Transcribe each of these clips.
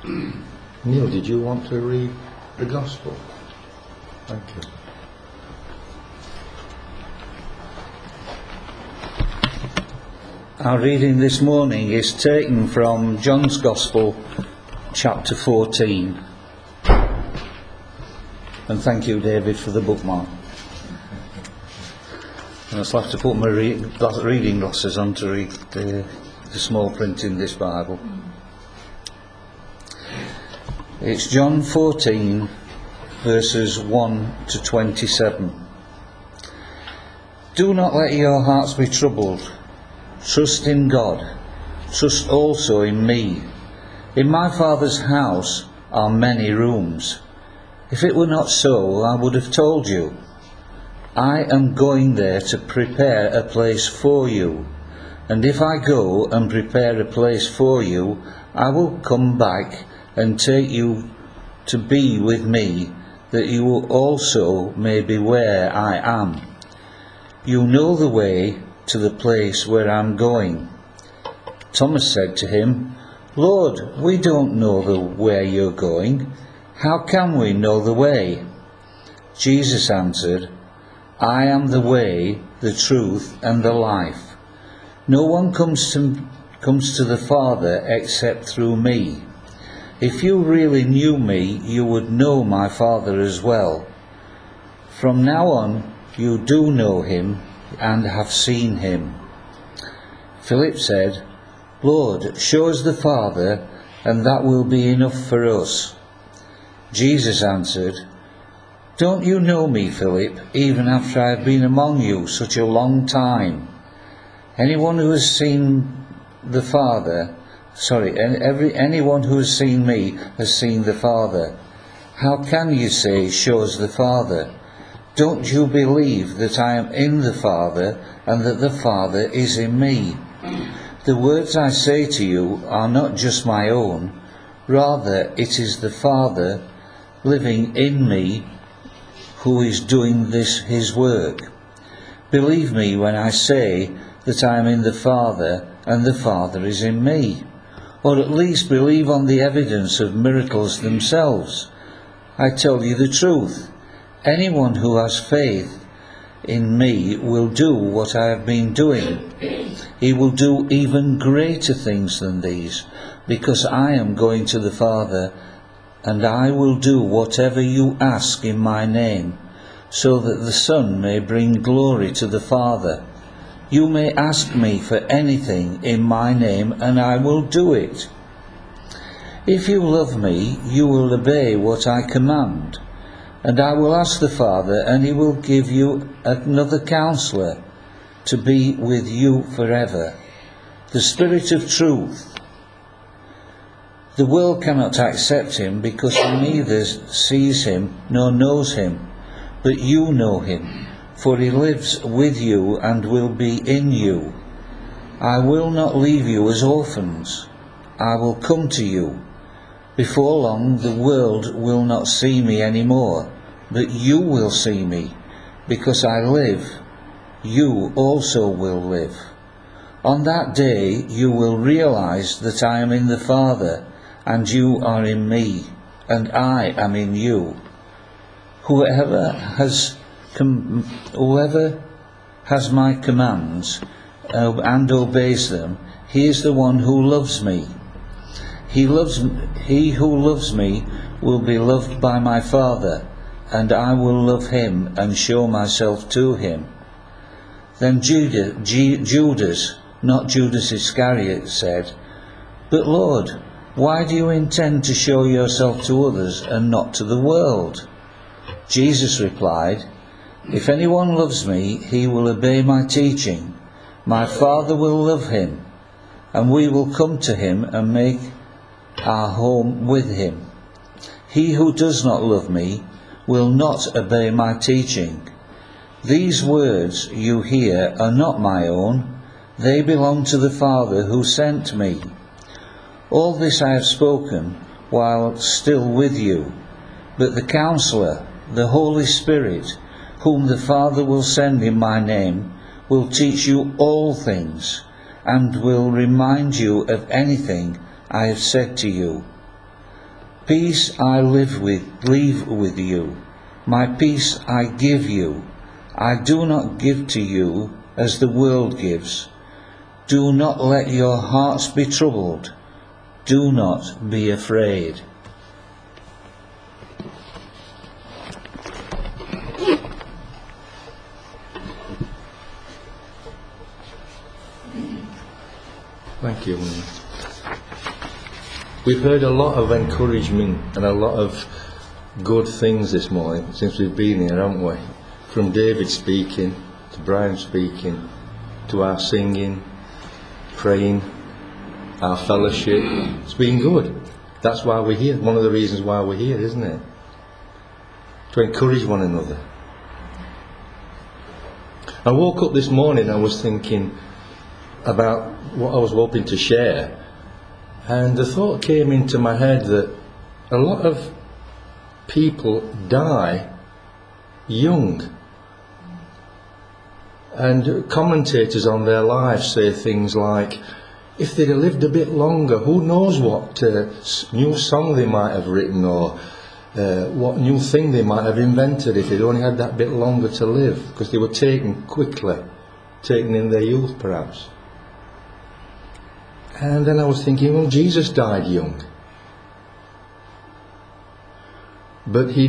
Neil, did you want to read the Gospel? Thank you. Our reading this morning is taken from John's Gospel, chapter 14. And thank you, David, for the bookmark. And I'll have to put my reading glasses on to read the small print in this Bible. It's John 14, verses 1 to 27. Do not let your hearts be troubled. Trust in God. Trust also in me. In my Father's house are many rooms. If it were not so, I would have told you. I am going there to prepare a place for you. And if I go and prepare a place for you, I will come back and take you to be with me, that you also may be where I am. You know the way to the place where I am going. Thomas said to him, Lord, we don't know where you're going. How can we know the way? Jesus answered, I am the way, the truth, and the life. No one comes to the Father except through me. If you really knew me, you would know my Father as well. From now on, you do know him and have seen him. Philip said, Lord, show us the Father, and that will be enough for us. Jesus answered, Don't you know me, Philip, even after I have been among you such a long time? Anyone who has seen the Father, anyone who has seen me has seen the Father. How can you say, show us the Father? Don't you believe that I am in the Father and that the Father is in me? The words I say to you are not just my own. Rather, it is the Father living in me who is doing his work. Believe me when I say that I am in the Father and the Father is in me. Or at least believe on the evidence of miracles themselves. I tell you the truth. Anyone who has faith in me will do what I have been doing. He will do even greater things than these, because I am going to the Father, and I will do whatever you ask in my name, so that the Son may bring glory to the Father. You may ask me for anything in my name, and I will do it. If you love me, you will obey what I command. And I will ask the Father, and he will give you another counselor to be with you forever, the Spirit of truth. The world cannot accept him because it neither sees him nor knows him, but you know him, for he lives with you and will be in you. I will not leave you as orphans. I will come to you. Before long the world will not see me anymore, but you will see me. Because I live, you also will live. On that day you will realize that I am in the Father, and you are in me, and I am in you. Whoever has my commands and obeys them, he is the one who loves me. He who loves me will be loved by my Father, and I will love him and show myself to him. Then Judas, not Judas Iscariot, said, But Lord, why do you intend to show yourself to others and not to the world? Jesus replied, If anyone loves me, he will obey my teaching. My Father will love him, and we will come to him and make our home with him. He who does not love me will not obey my teaching. These words you hear are not my own. They belong to the Father who sent me. All this I have spoken while still with you. But the Counselor, the Holy Spirit, whom the Father will send in my name, will teach you all things, and will remind you of anything I have said to you. Peace I leave with you. My peace I give you. I do not give to you as the world gives. Do not let your hearts be troubled. Do not be afraid. Thank you. We've heard a lot of encouragement and a lot of good things this morning since we've been here, haven't we? From David speaking, to Brian speaking, to our singing, praying, our fellowship. It's been good. That's why we're here. One of the reasons why we're here, isn't it? To encourage one another. I woke up this morning, I was thinking about what I was hoping to share, and the thought came into my head that a lot of people die young, and commentators on their lives say things like, if they'd have lived a bit longer, who knows what new song they might have written, or what new thing they might have invented if they'd only had that bit longer to live, because they were taken quickly, taken in their youth perhaps. And then I was thinking, well, Jesus died young. But he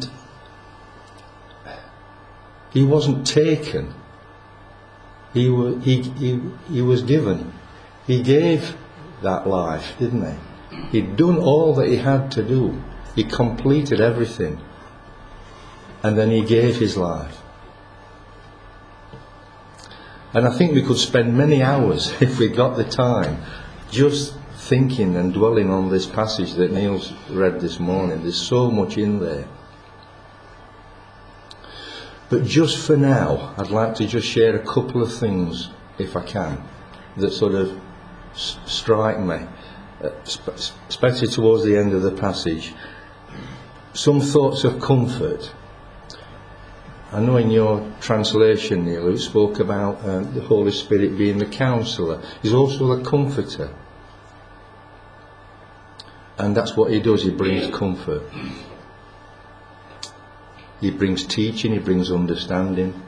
wasn't taken. He was given. He gave that life, didn't he? He'd done all that he had to do. He completed everything. And then he gave his life. And I think we could spend many hours, if we got the time, just thinking and dwelling on this passage that Neil's read this morning. There's so much in there. But just for now, I'd like to just share a couple of things, if I can, that sort of strike me, especially towards the end of the passage. Some thoughts of comfort. I know in your translation, Neil, it spoke about the Holy Spirit being the counsellor. He's also the comforter. And that's what he does, he brings comfort. He brings teaching, he brings understanding.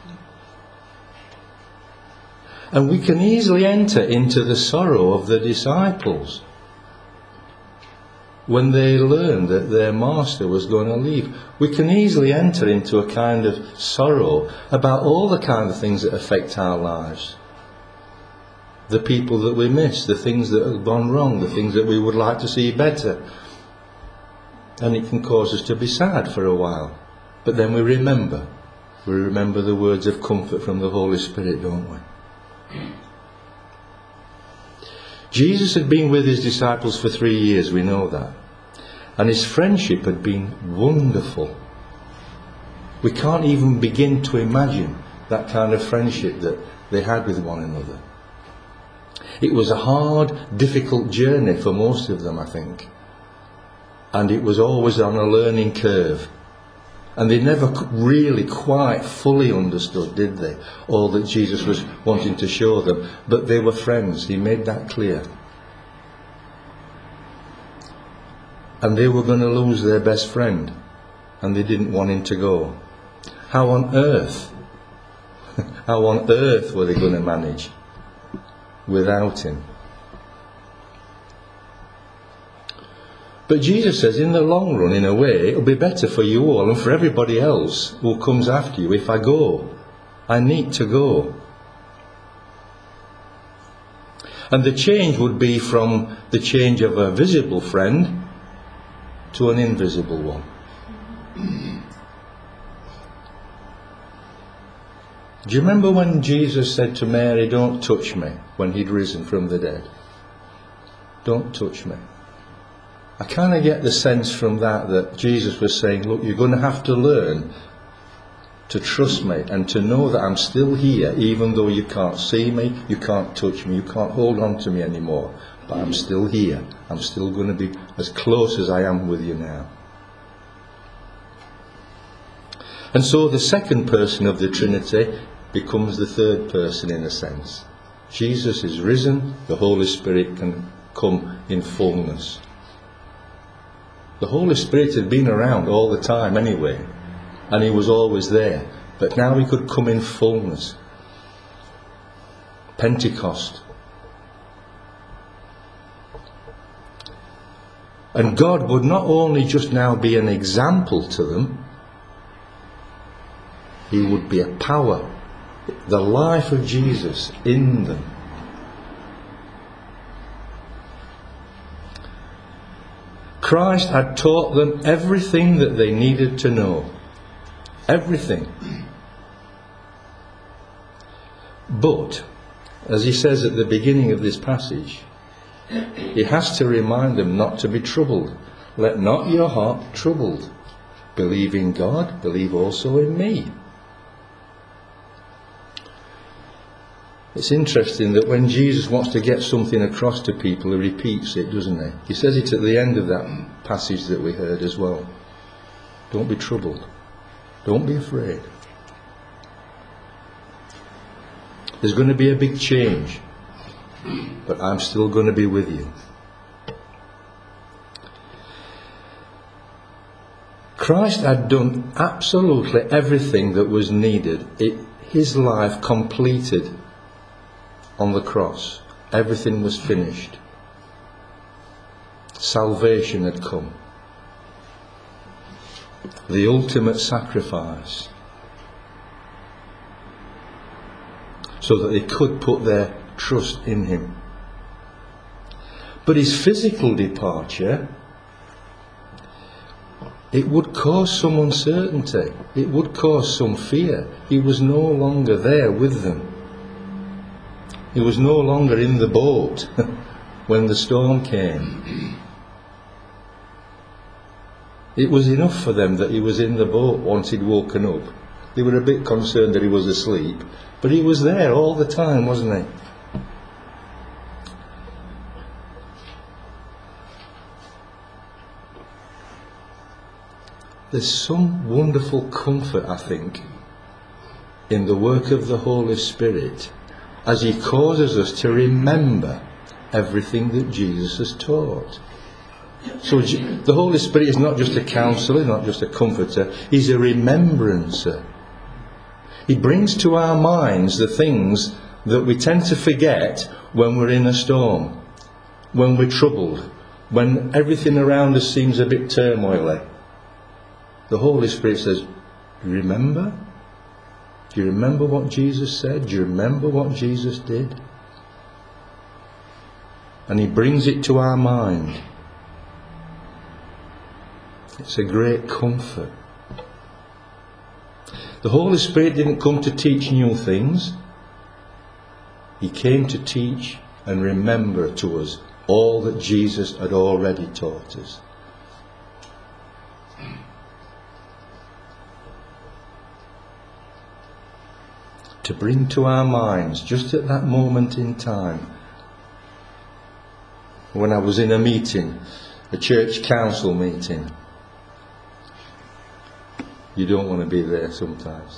And we can easily enter into the sorrow of the disciples when they learned that their master was going to leave. We can easily enter into a kind of sorrow about all the kind of things that affect our lives. The people that we miss, the things that have gone wrong, the things that we would like to see better. And it can cause us to be sad for a while. But then we remember. We remember the words of comfort from the Holy Spirit, don't we? Jesus had been with his disciples for 3 years, we know that. And his friendship had been wonderful. We can't even begin to imagine that kind of friendship that they had with one another. It was a hard, difficult journey for most of them, I think. And it was always on a learning curve. And they never really quite fully understood, did they, all that Jesus was wanting to show them. But they were friends, he made that clear. And they were going to lose their best friend, and they didn't want him to go. How on earth were they going to manage without him? But Jesus says, in the long run, in a way, it'll be better for you all and for everybody else who comes after you if I go. I need to go. And the change would be from the change of a visible friend to an invisible one. Do you remember when Jesus said to Mary, don't touch me, when he'd risen from the dead? Don't touch me. I kind of get the sense from that Jesus was saying, look, you're going to have to learn to trust me and to know that I'm still here, even though you can't see me, you can't touch me, you can't hold on to me anymore. But I'm still here. I'm still going to be as close as I am with you now. And so the second person of the Trinity becomes the third person in a sense. Jesus is risen, the Holy Spirit can come in fullness. The Holy Spirit had been around all the time anyway, and he was always there. But now he could come in fullness. Pentecost. And God would not only just now be an example to them, he would be a power, the life of Jesus in them. Christ had taught them everything that they needed to know. Everything. But, as he says at the beginning of this passage, he has to remind them not to be troubled. Let not your heart be troubled. Believe in God, believe also in me. It's interesting that when Jesus wants to get something across to people, he repeats it, doesn't he? He says it at the end of that passage that we heard as well. Don't be troubled. Don't be afraid. There's going to be a big change, but I'm still going to be with you. Christ had done absolutely everything that was needed. His life completed on the cross. Everything was finished. Salvation had come. The ultimate sacrifice. So that they could put their trust in him. But his physical departure, it would cause some uncertainty. It would cause some fear. He was no longer there with them. He was no longer in the boat when the storm came. It was enough for them that he was in the boat once he'd woken up. They were a bit concerned that he was asleep, but he was there all the time, wasn't he? There's some wonderful comfort, I think, in the work of the Holy Spirit as he causes us to remember everything that Jesus has taught. So the Holy Spirit is not just a counsellor, not just a comforter, he's a remembrancer. He brings to our minds the things that we tend to forget when we're in a storm, when we're troubled, when everything around us seems a bit turmoily. The Holy Spirit says, remember? Do you remember what Jesus said? Do you remember what Jesus did? And he brings it to our mind. It's a great comfort. The Holy Spirit didn't come to teach new things. He came to teach and remember to us all that Jesus had already taught us. To bring to our minds, just at that moment in time, when I was in a meeting, a church council meeting. You don't want to be there sometimes.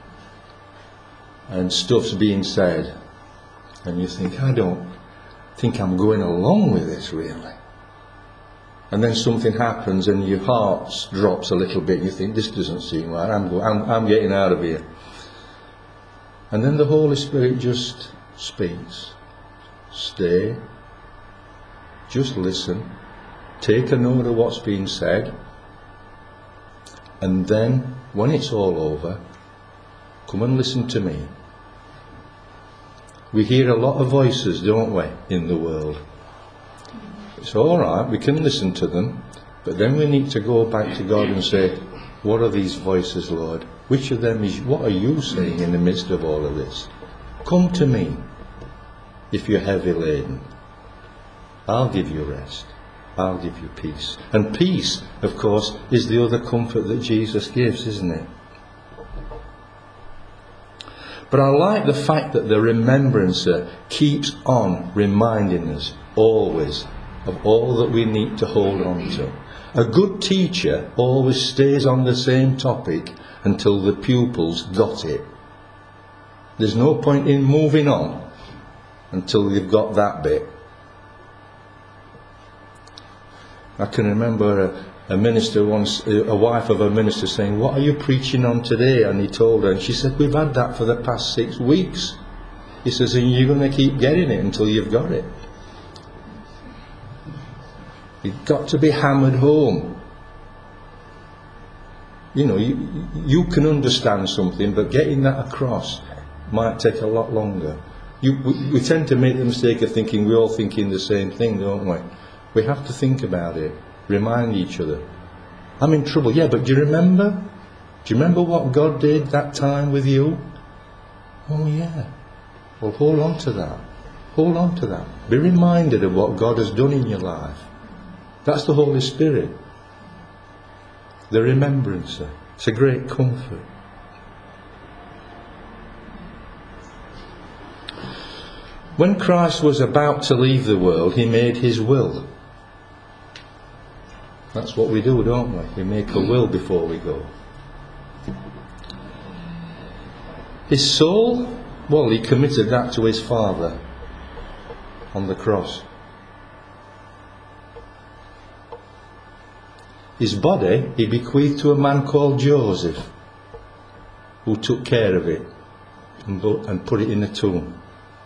And stuff's being said, and you think, I don't think I'm going along with this really. And then something happens and your heart drops a little bit and you think, this doesn't seem right, I'm getting out of here. And then the Holy Spirit just speaks. Stay. Just listen. Take a note of what's being said. And then, when it's all over, come and listen to me. We hear a lot of voices, don't we, in the world. It's all right, we can listen to them, but then we need to go back to God and say, what are these voices, Lord? Which of them is, what are you saying in the midst of all of this? Come to me if you're heavy laden. I'll give you rest. I'll give you peace. And peace, of course, is the other comfort that Jesus gives, isn't it? But I like the fact that the remembrancer keeps on reminding us always of all that we need to hold on to. A good teacher always stays on the same topic until the pupils got it. There's no point in moving on until you've got that bit. I can remember a minister once, a wife of a minister, saying, "What are you preaching on today?" And he told her, and she said, "We've had that for the past 6 weeks." He says, "And you're going to keep getting it until you've got it. You've got to be hammered home. You know, you can understand something, but getting that across might take a lot longer." We tend to make the mistake of thinking we're all thinking the same thing, don't we? We have to think about it, remind each other. I'm in trouble, yeah, but do you remember? Do you remember what God did that time with you? Oh yeah. Well, hold on to that. Hold on to that. Be reminded of what God has done in your life. That's the Holy Spirit. The remembrancer. It's a great comfort. When Christ was about to leave the world, he made his will. That's what we do, don't we? We make a will before we go. His soul, well, he committed that to his Father on the cross. His body he bequeathed to a man called Joseph, who took care of it and put it in a tomb.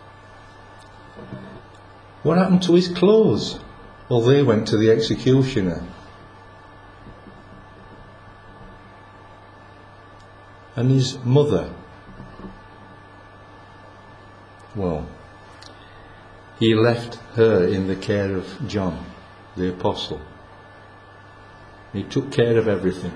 What happened to his clothes? Well, they went to the executioner. And his mother, well, he left her in the care of John, the apostle. He took care of everything.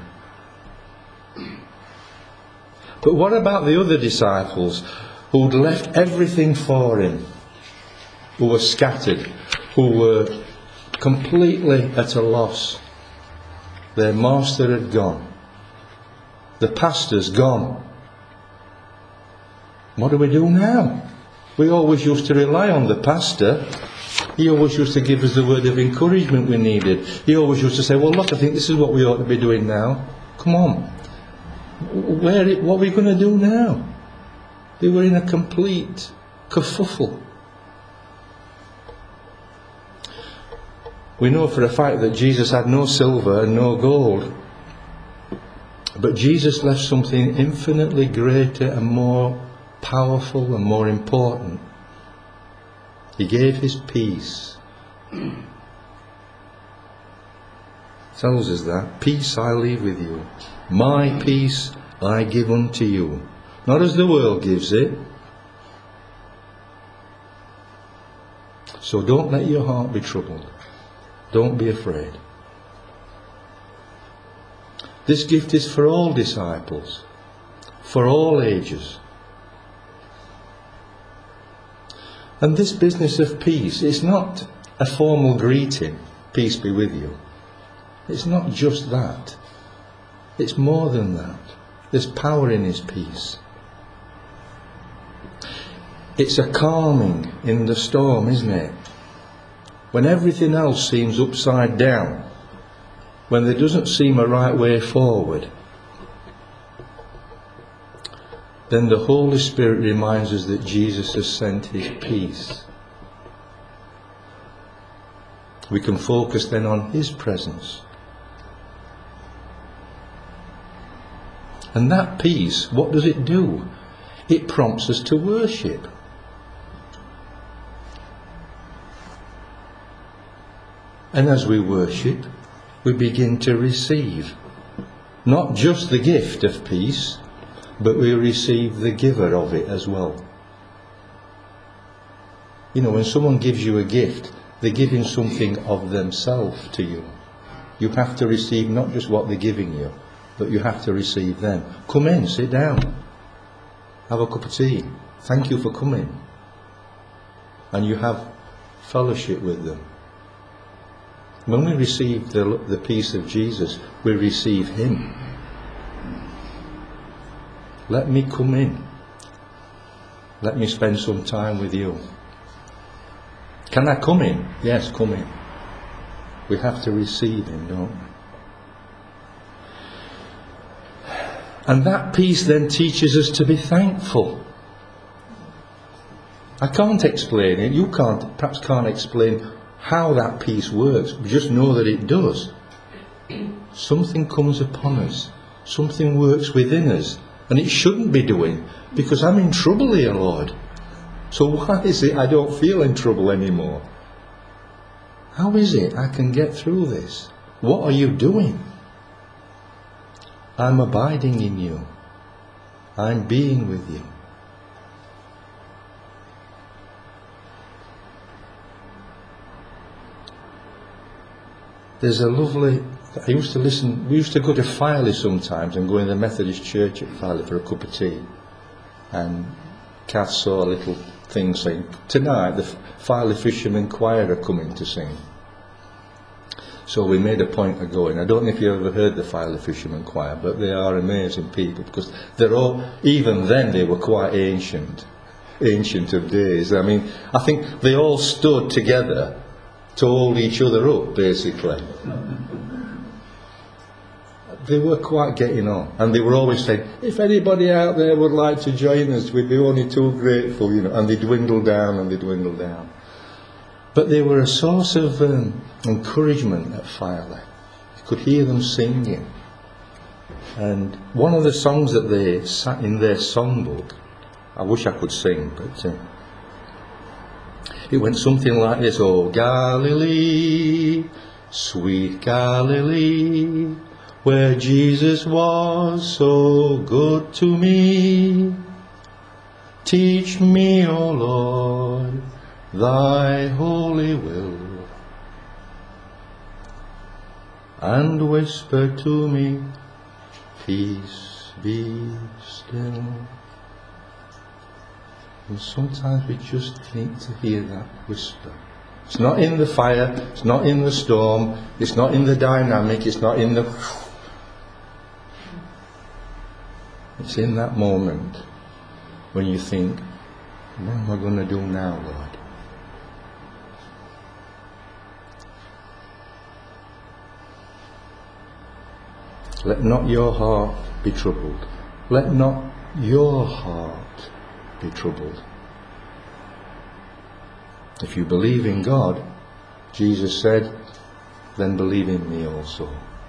But what about the other disciples who'd left everything for him? Who were scattered, who were completely at a loss. Their master had gone. The pastor's gone. What do we do now? We always used to rely on the pastor. He always used to give us the word of encouragement we needed. He always used to say, "Well, look, I think this is what we ought to be doing now. Come on. What are we going to do now?" They were in a complete kerfuffle. We know for a fact that Jesus had no silver and no gold. But Jesus left something infinitely greater and more powerful and more important. He gave his peace. Tells us that. "Peace I leave with you. My peace I give unto you. Not as the world gives it." So don't let your heart be troubled. Don't be afraid. This gift is for all disciples, for all ages. And this business of peace is not a formal greeting, "Peace be with you." It's not just that. It's more than that. There's power in his peace. It's a calming in the storm, isn't it? When everything else seems upside down, when there doesn't seem a right way forward, then the Holy Spirit reminds us that Jesus has sent his peace. We can focus then on his presence. And that peace, what does it do? It prompts us to worship. And as we worship, we begin to receive not just the gift of peace, but we receive the giver of it as well. You know, when someone gives you a gift, they're giving something of themselves to you. You have to receive not just what they're giving you, but you have to receive them. Come in, sit down, have a cup of tea. Thank you for coming. And you have fellowship with them. When we receive the peace of Jesus, we receive him. Let me come in. Let me spend some time with you. Can I come in? Yes, come in. We have to receive him, don't we? And that peace then teaches us to be thankful. I can't explain it. You perhaps can't explain how that peace works. Just know that it does. something comes upon us, something works within us, and it shouldn't be doing, because I'm in trouble here, Lord. So why is it I don't feel in trouble anymore? How is it I can get through this? What are you doing? I'm abiding in you. I'm being with you. There's a lovely, we used to go to Filey sometimes and go in the Methodist church at Filey for a cup of tea. And Kath saw a little thing saying, tonight the Filey Fishermen Choir are coming to sing. So we made a point of going. I don't know if you ever heard the Filey Fishermen Choir, but they are amazing people, because they're all, even then they were quite ancient of days. I mean, I think they all stood together to hold each other up, basically. They were quite getting on, and they were always saying, if anybody out there would like to join us, we'd be only too grateful, you know, and they dwindled down and they dwindled down. But they were a source of encouragement at Filey. You could hear them singing. And one of the songs that they sat in their songbook, I wish I could sing, but it went something like this: Oh Galilee, sweet Galilee, where Jesus was so good to me. Teach me, O Lord, thy holy will, and whisper to me, peace be still. And sometimes we just need to hear that whisper. It's not in the fire, it's not in the storm, it's not in the dynamic, it's not in the... It's in that moment when you think, what am I going to do now, Lord? Let not your heart be troubled. Let not your heart be troubled. If you believe in God, Jesus said, then believe in me also.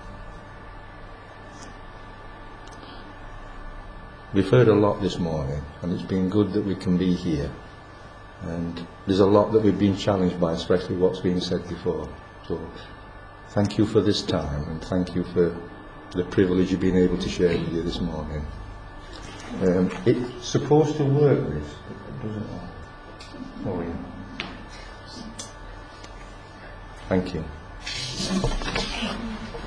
We've heard a lot this morning, and it's been good that we can be here. And there's a lot that we've been challenged by, especially what's been said before. So thank you for this time, and thank you for the privilege of being able to share with you this morning. It's supposed to work, this, doesn't it? Oh, yeah. Thank you.